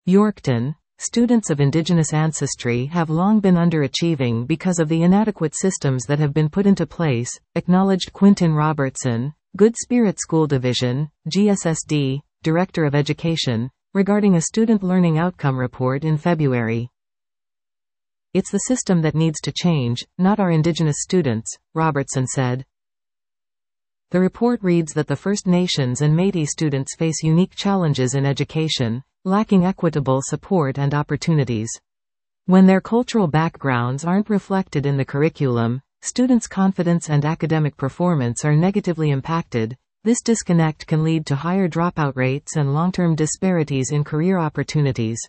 Yorkton, students of Indigenous ancestry have long been underachieving because of the inadequate systems that have been put into place, acknowledged Quintin Robertson, Good Spirit School Division, GSSD, Director of Education, regarding a student learning outcome report in February. It's the system that needs to change, not our Indigenous students, Robertson said. The report reads that the First Nations and Métis students face unique challenges in education, lacking equitable support and opportunities. When their cultural backgrounds aren't reflected in the curriculum, students' confidence and academic performance are negatively impacted. This disconnect can lead to higher dropout rates and long-term disparities in career opportunities.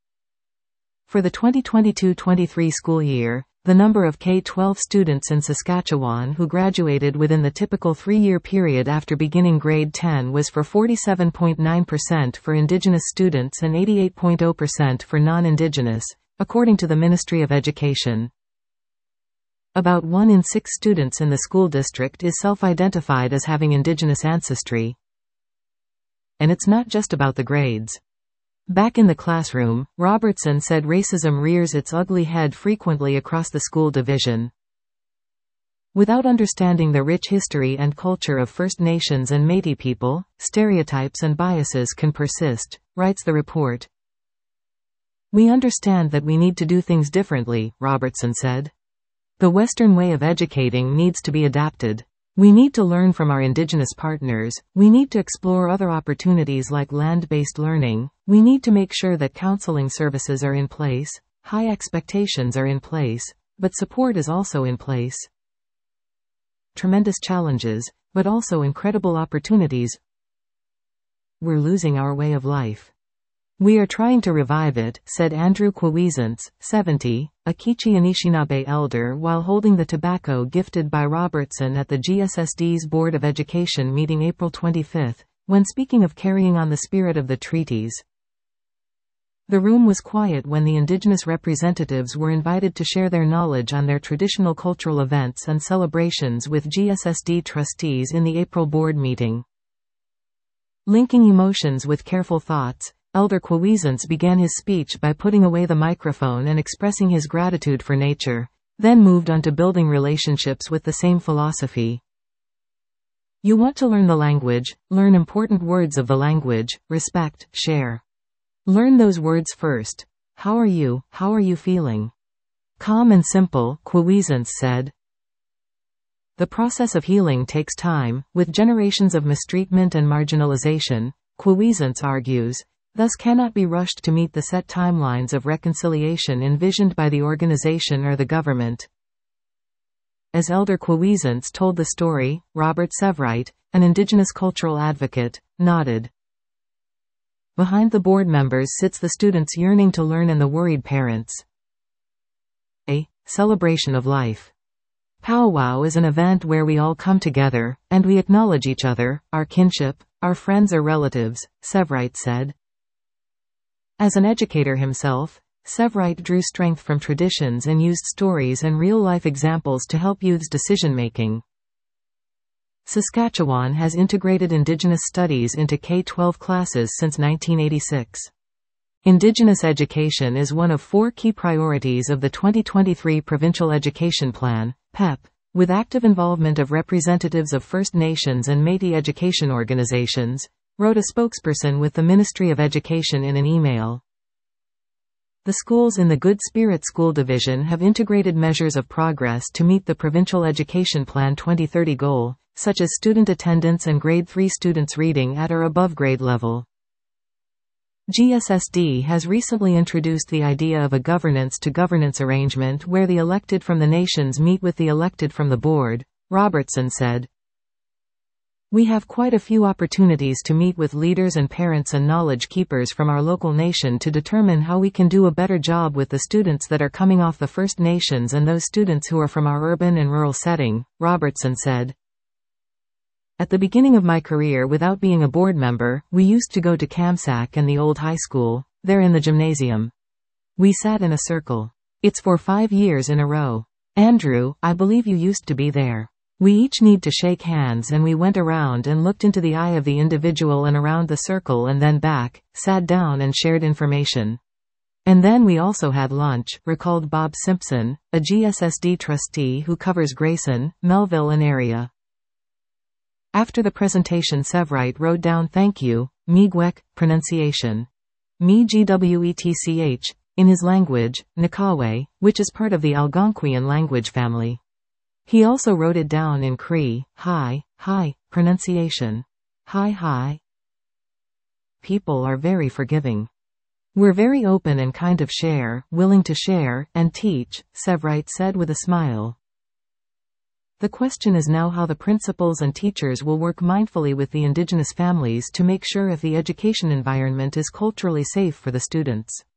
For the 2022-23 school year, the number of K-12 students in Saskatchewan who graduated within the typical 3-year period after beginning grade 10 was for 47.9% for Indigenous students and 88.0% for non-Indigenous, according to the Ministry of Education. About 1 in 6 students in the school district is self-identified as having Indigenous ancestry. And it's not just about the grades. Back in the classroom, Robertson said racism rears its ugly head frequently across the school division. Without understanding the rich history and culture of First Nations and Métis people, stereotypes and biases can persist, writes the report. We understand that we need to do things differently, Robertson said. The Western way of educating needs to be adapted. We need to learn from our Indigenous partners, we need to explore other opportunities like land-based learning, we need to make sure that counseling services are in place, high expectations are in place, but support is also in place. Tremendous challenges, but also incredible opportunities. We're losing our way of life. We are trying to revive it, said Andrew Kwawizance, 70, a Kichi Anishinaabe elder while holding the tobacco gifted by Robertson at the GSSD's Board of Education meeting April 25, when speaking of carrying on the spirit of the treaties. The room was quiet when the Indigenous representatives were invited to share their knowledge on their traditional cultural events and celebrations with GSSD trustees in the April board meeting. Linking emotions with careful thoughts, Elder Kwawizance began his speech by putting away the microphone and expressing his gratitude for nature, then moved on to building relationships with the same philosophy. You want to learn the language, learn important words of the language, respect, share. Learn those words first. How are you feeling? Calm and simple, Kwawizance said. The process of healing takes time, with generations of mistreatment and marginalization, Kwawizance argues, thus cannot be rushed to meet the set timelines of reconciliation envisioned by the organization or the government. As Elder Kwawizance told the story, Robert Severite, an Indigenous cultural advocate, nodded. Behind the board members sits the students yearning to learn and the worried parents. A celebration of life. Powwow is an event where we all come together, and we acknowledge each other, our kinship, our friends or relatives, Severite said. As an educator himself, Severite drew strength from traditions and used stories and real-life examples to help youth's decision-making. Saskatchewan has integrated Indigenous studies into K-12 classes since 1986. Indigenous education is one of 4 key priorities of the 2023 Provincial Education Plan, PEP, with active involvement of representatives of First Nations and Métis education organizations, wrote a spokesperson with the Ministry of Education in an email. The schools in the Good Spirit School Division have integrated measures of progress to meet the Provincial Education Plan 2030 goal, such as student attendance and grade 3 students reading at or above grade level. GSSD has recently introduced the idea of a governance-to-governance arrangement where the elected from the nations meet with the elected from the board, Robertson said. We have quite a few opportunities to meet with leaders and parents and knowledge keepers from our local nation to determine how we can do a better job with the students that are coming off the First Nations and those students who are from our urban and rural setting, Robertson said. At the beginning of my career without being a board member, we used to go to Kamsack and the old high school, there in the gymnasium. We sat in a circle. It's for 5 years in a row. Andrew, I believe you used to be there. We each need to shake hands, and we went around and looked into the eye of the individual and around the circle and then back, sat down and shared information. And then we also had lunch, recalled Bob Simpson, a GSSD trustee who covers Grayson, Melville and area. After the presentation Sevrite wrote down thank you, Miigwech, pronunciation. Mi-gwetch, in his language, Nakawe, which is part of the Algonquian language family. He also wrote it down in Cree, hi, pronunciation. Hi. People are very forgiving. We're very open and kind of share, willing to share, and teach, Sevrite said with a smile. The question is now how the principals and teachers will work mindfully with the indigenous families to make sure if the education environment is culturally safe for the students.